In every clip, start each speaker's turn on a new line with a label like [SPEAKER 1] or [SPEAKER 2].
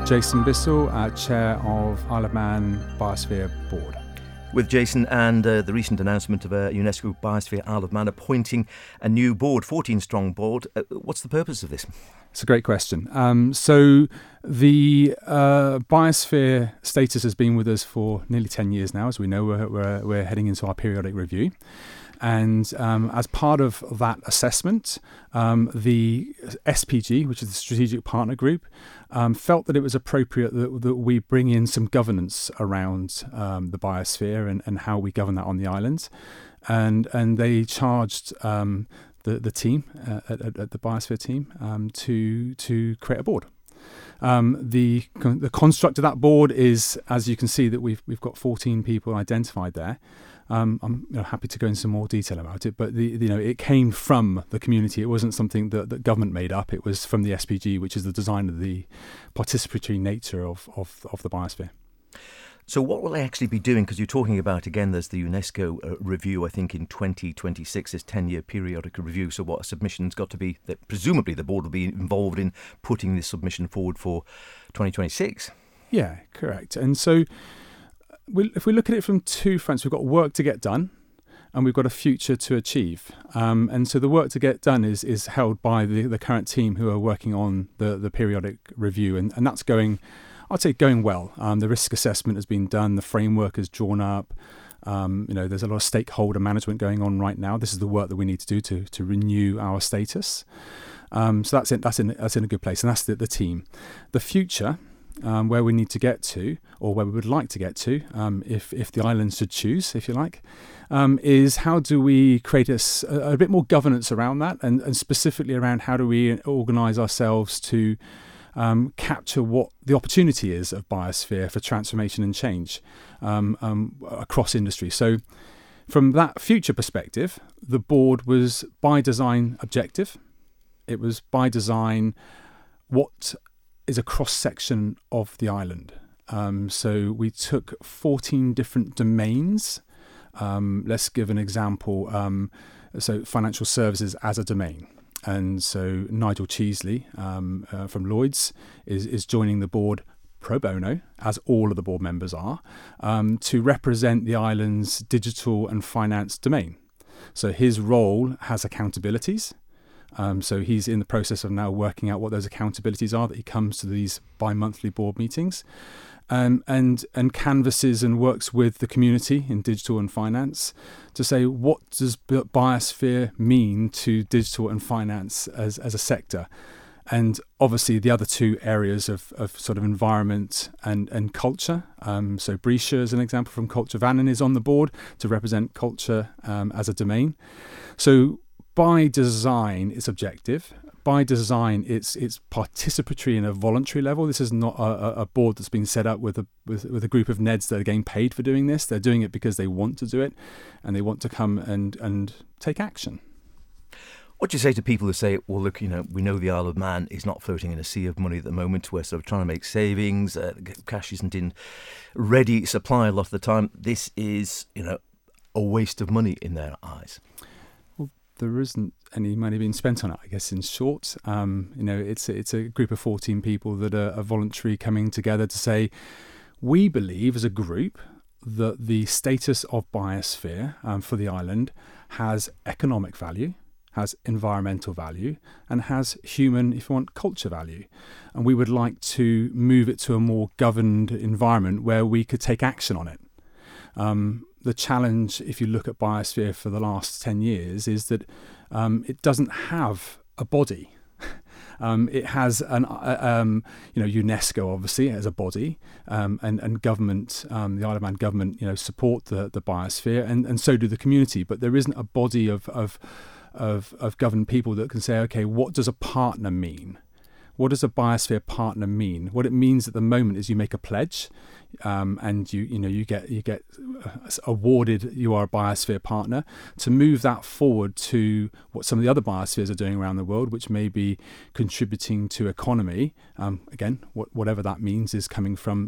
[SPEAKER 1] Jason Bissell, Chair of Isle of Man Biosphere Board.
[SPEAKER 2] With Jason and the recent announcement of UNESCO Biosphere Isle of Man appointing a new board, 14-strong board, what's the purpose of this?
[SPEAKER 1] It's a great question. So the biosphere status has been with us for nearly 10 years now. As we know, we're heading into our periodic review. And as part of that assessment, the SPG, which is the Strategic Partner Group, felt that it was appropriate that we bring in some governance around the biosphere and how we govern that on the island. And they charged the team, at the biosphere team, to create a board. The construct of that board is, as you can see, that we've got 14 people identified there. I'm happy to go into some more detail about it, but it came from the community. It wasn't something that government made up. It was from the SPG, which is the design of the participatory nature of the biosphere.
[SPEAKER 2] So what will they actually be doing? Because you're talking about, again, there's the UNESCO review, I think, in 2026, this 10-year periodic review. So what a submission's got to be, that presumably the board will be involved in putting this submission forward for 2026.
[SPEAKER 1] Yeah, correct. And so if we look at it from two fronts, we've got work to get done and we've got a future to achieve. And so the work to get done is held by the current team who are working on the periodic review. And that's going, I'd say, going well. The risk assessment has been done. The framework is drawn up. There's a lot of stakeholder management going on right now. This is the work that we need to do to renew our status. So that's in a good place. And that's the team. The future, where we need to get to, or where we would like to get to, if the islands should choose, if you like, is how do we create a bit more governance around that, and specifically around how do we organise ourselves to capture what the opportunity is of biosphere for transformation and change across industry. So from that future perspective, the board was by design objective. It was by design what is a cross-section of the island. So we took 14 different domains. Let's give an example. So financial services as a domain. And so Nigel Cheesley from Lloyds is joining the board pro bono, as all of the board members are, to represent the island's digital and finance domain. So his role has accountabilities. So he's in the process of now working out what those accountabilities are, that he comes to these bi-monthly board meetings and canvasses and works with the community in digital and finance to say, what does biosphere mean to digital and finance as a sector? And obviously the other two areas of sort of environment and culture. So Brescia is an example from Culture Vannin is on the board to represent culture as a domain. So by design, it's objective. By design, it's participatory in a voluntary level. This is not a board that's been set up with a group of Neds that are getting paid for doing this. They're doing it because they want to do it, and they want to come and take action.
[SPEAKER 2] What do you say to people who say, well, look, we know the Isle of Man is not floating in a sea of money at the moment. We're sort of trying to make savings. Cash isn't in ready supply a lot of the time. This is, a waste of money in their eyes.
[SPEAKER 1] There isn't any money being spent on it, I guess, in short. It's a group of 14 people that are voluntary coming together to say, we believe as a group that the status of biosphere for the island has economic value, has environmental value, and has human, if you want, culture value. And we would like to move it to a more governed environment where we could take action on it. The challenge, if you look at biosphere for the last 10 years, is that it doesn't have a body. It has UNESCO obviously as a body, and government, the Isle of Man government, support the biosphere, and so do the community. But there isn't a body of governed people that can say, okay, what does a partner mean? What does a biosphere partner mean? What it means at the moment is you make a pledge, and you get awarded. You are a biosphere partner. To move that forward to what some of the other biospheres are doing around the world, which may be contributing to economy. Again, whatever that means is coming from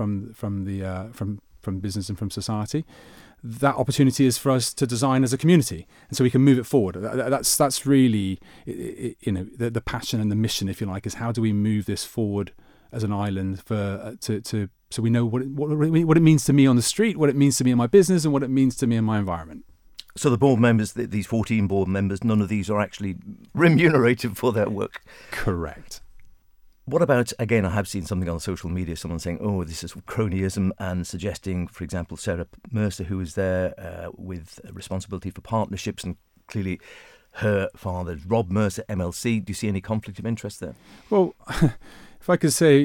[SPEAKER 1] business and from society. That opportunity is for us to design as a community, and so we can move it forward. That's really, the passion and the mission, if you like, is how do we move this forward as an island for so we know what it means to me on the street, what it means to me in my business, and what it means to me in my environment.
[SPEAKER 2] So the board members, these 14 board members, none of these are actually remunerated for their work?
[SPEAKER 1] Correct.
[SPEAKER 2] What about, again, I have seen something on social media, someone saying, oh, this is cronyism, and suggesting, for example, Sarah Mercer, who is there with responsibility for partnerships, and clearly her father, Rob Mercer, MLC. Do you see any conflict of interest there?
[SPEAKER 1] Well, if I could say,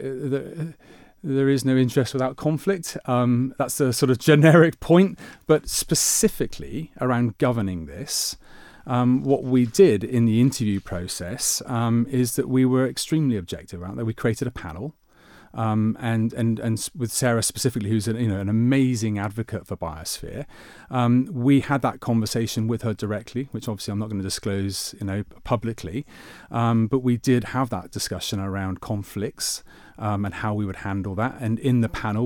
[SPEAKER 1] there is no interest without conflict. That's a sort of generic point, but specifically around governing this, what we did in the interview process is that we were extremely objective around that. We created a panel, and with Sarah specifically, who's an amazing advocate for biosphere. We had that conversation with her directly, which obviously I'm not going to disclose, publicly, but we did have that discussion around conflicts and how we would handle that. And in the panel,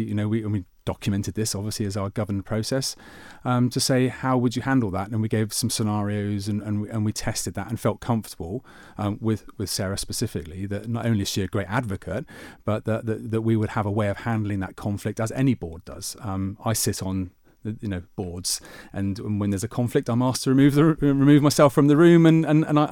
[SPEAKER 1] we documented this obviously as our governed process to say how would you handle that, and we gave some scenarios and we tested that and felt comfortable with Sarah specifically that not only is she a great advocate, but that we would have a way of handling that conflict as any board does. I sit on boards, and when there's a conflict, I'm asked to remove myself from the room, and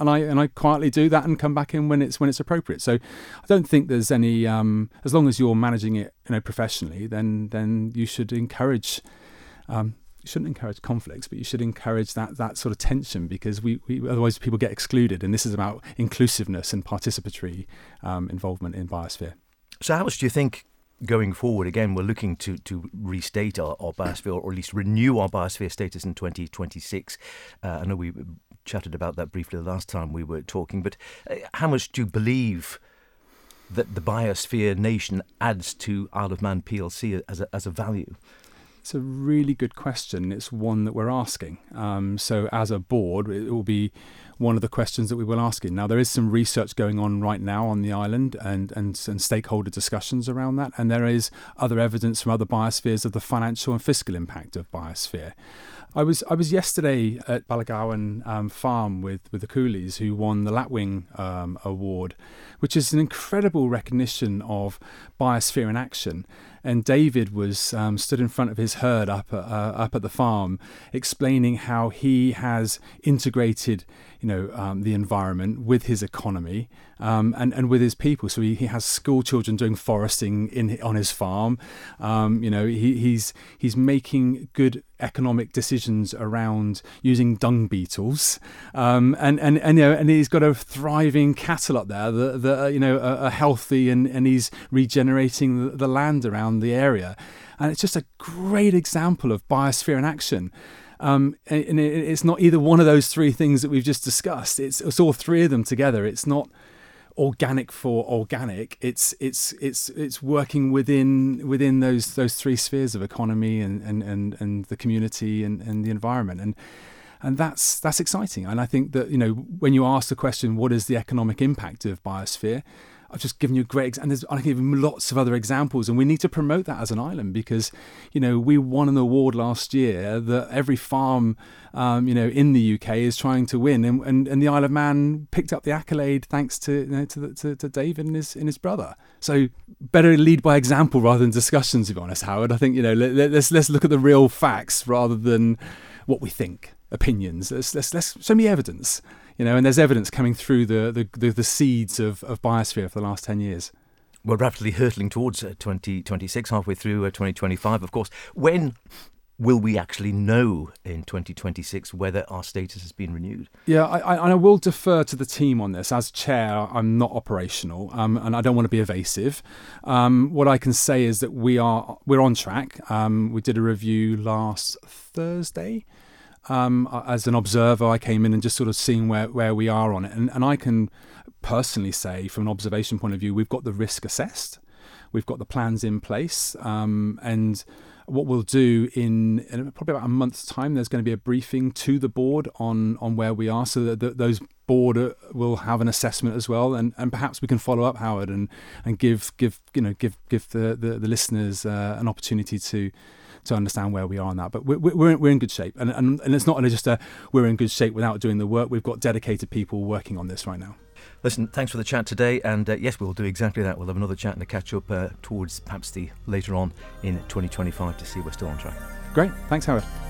[SPEAKER 1] I quietly do that and come back in when it's appropriate. So I don't think there's any as long as you're managing it professionally, then you should encourage. You shouldn't encourage conflicts, but you should encourage that sort of tension, because we otherwise people get excluded, and this is about inclusiveness and participatory involvement in biosphere.
[SPEAKER 2] So how much do you think, going forward, again, we're looking to restate our biosphere, or at least renew our biosphere status in 2026. I know we chatted about that briefly the last time we were talking, but how much do you believe that the Biosphere Nation adds to Isle of Man PLC as a value?
[SPEAKER 1] It's a really good question. It's one that we're asking. So as a board, it will be one of the questions that we will ask. Now, there is some research going on right now on the island and stakeholder discussions around that. And there is other evidence from other biospheres of the financial and fiscal impact of biosphere. I was yesterday at Balagowan Farm with the Coolies, who won the Lapwing Award, which is an incredible recognition of biosphere in action. And David was stood in front of his herd up at the farm, explaining how he has integrated, the environment with his economy and with his people. So he has school children doing foresting on his farm. He's making good economic decisions around using dung beetles, and he's got a thriving cattle up there that are healthy, and he's regenerating the land around the area, and it's just a great example of biosphere in action. And it's not either one of those three things that we've just discussed. It's all three of them together. It's not organic for organic. It's working within those three spheres of economy and the community and the environment, and that's exciting. And I think that when you ask the question, what is the economic impact of biosphere? I've just given you a great example, and I can give you lots of other examples, and we need to promote that as an island, because we won an award last year that every farm in the UK is trying to win, and the Isle of Man picked up the accolade thanks to David and his brother. So better lead by example rather than discussions, to be honest, Howard. I think let's look at the real facts rather than what we think, opinions. Let's show me evidence. And there's evidence coming through the seeds of biosphere for the last 10 years.
[SPEAKER 2] We're rapidly hurtling towards 2026, halfway through 2025, of course. When will we actually know in 2026 whether our status has been renewed?
[SPEAKER 1] Yeah, I will defer to the team on this. As chair, I'm not operational, and I don't want to be evasive. What I can say is that we're on track. We did a review last Thursday. As an observer, I came in and just sort of seeing where we are on it. And I can personally say, from an observation point of view, we've got the risk assessed. We've got the plans in place. And what we'll do in probably about a month's time, there's going to be a briefing to the board on where we are, so that those board will have an assessment as well. And perhaps we can follow up, Howard, and give the listeners an opportunity to understand where we are on that. But we're in good shape, and it's not just we're in good shape without doing the work. We've got dedicated people working on this right now.
[SPEAKER 2] Listen, thanks for the chat today, and yes, we'll do exactly that. We'll have another chat and a catch up towards perhaps the later on in 2025 to see we're still on track.
[SPEAKER 1] Great, thanks Howard.